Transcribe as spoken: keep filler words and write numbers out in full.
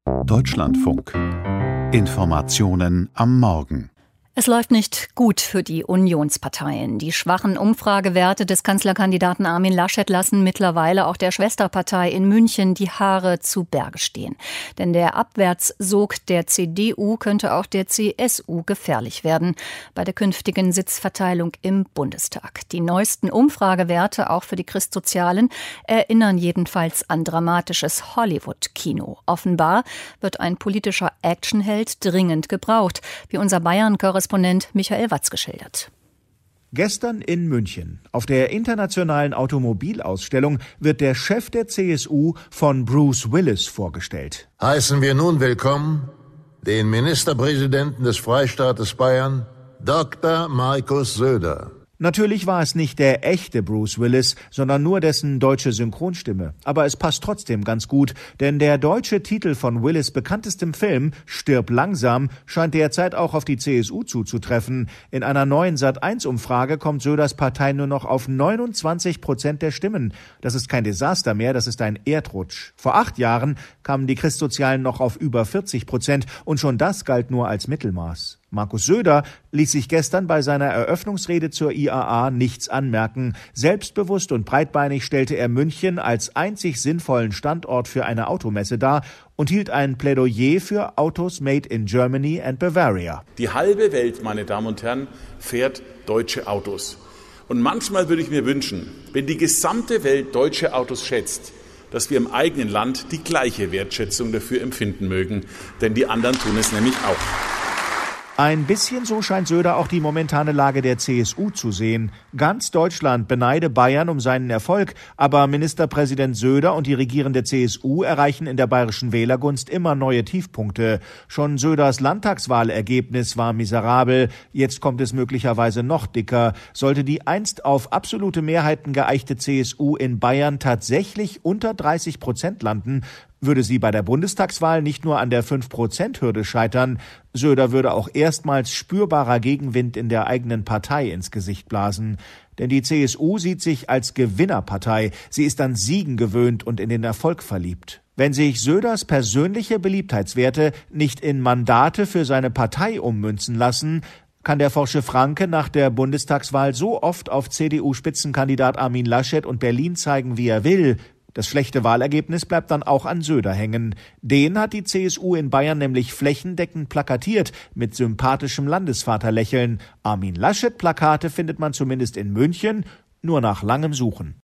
Deutschlandfunk. Informationen am Morgen. Es läuft nicht gut für die Unionsparteien. Die schwachen Umfragewerte des Kanzlerkandidaten Armin Laschet lassen mittlerweile auch der Schwesterpartei in München die Haare zu Berge stehen. Denn der Abwärtssog der C D U könnte auch der C S U gefährlich werden bei der künftigen Sitzverteilung im Bundestag. Die neuesten Umfragewerte, auch für die Christsozialen, erinnern jedenfalls an dramatisches Hollywood-Kino. Offenbar wird ein politischer Actionheld dringend gebraucht, wie unser Bayern-Korrespondent Michael Watz geschildert. Gestern in München. Auf der internationalen Automobilausstellung wird der Chef der C S U von Bruce Willis vorgestellt. Heißen wir nun willkommen den Ministerpräsidenten des Freistaates Bayern, Doktor Markus Söder. Natürlich war es nicht der echte Bruce Willis, sondern nur dessen deutsche Synchronstimme. Aber es passt trotzdem ganz gut, denn der deutsche Titel von Willis' bekanntestem Film, Stirb langsam, scheint derzeit auch auf die C S U zuzutreffen. In einer neuen Sat eins Umfrage kommt Söders Partei nur noch auf neunundzwanzig Prozent der Stimmen. Das ist kein Desaster mehr, das ist ein Erdrutsch. Vor acht Jahren kamen die Christsozialen noch auf über vierzig Prozent und schon das galt nur als Mittelmaß. Markus Söder ließ sich gestern bei seiner Eröffnungsrede zur I A A nichts anmerken. Selbstbewusst und breitbeinig stellte er München als einzig sinnvollen Standort für eine Automesse dar und hielt ein Plädoyer für Autos made in Germany and Bavaria. Die halbe Welt, meine Damen und Herren, fährt deutsche Autos. Und manchmal würde ich mir wünschen, wenn die gesamte Welt deutsche Autos schätzt, dass wir im eigenen Land die gleiche Wertschätzung dafür empfinden mögen. Denn die anderen tun es nämlich auch. Ein bisschen so scheint Söder auch die momentane Lage der C S U zu sehen. Ganz Deutschland beneide Bayern um seinen Erfolg, aber Ministerpräsident Söder und die regierende C S U erreichen in der bayerischen Wählergunst immer neue Tiefpunkte. Schon Söders Landtagswahlergebnis war miserabel, jetzt kommt es möglicherweise noch dicker. Sollte die einst auf absolute Mehrheiten geeichte C S U in Bayern tatsächlich unter dreißig Prozent landen, würde sie bei der Bundestagswahl nicht nur an der fünf Prozent Hürde scheitern, Söder würde auch erstmals spürbarer Gegenwind in der eigenen Partei ins Gesicht blasen. Denn die C S U sieht sich als Gewinnerpartei, sie ist an Siegen gewöhnt und in den Erfolg verliebt. Wenn sich Söders persönliche Beliebtheitswerte nicht in Mandate für seine Partei ummünzen lassen, kann der forsche Franke nach der Bundestagswahl so oft auf C D U-Spitzenkandidat Armin Laschet und Berlin zeigen, wie er will. Das schlechte Wahlergebnis bleibt dann auch an Söder hängen. Den hat die C S U in Bayern nämlich flächendeckend plakatiert mit sympathischem Landesvaterlächeln. Armin Laschet-Plakate findet man zumindest in München, nur nach langem Suchen.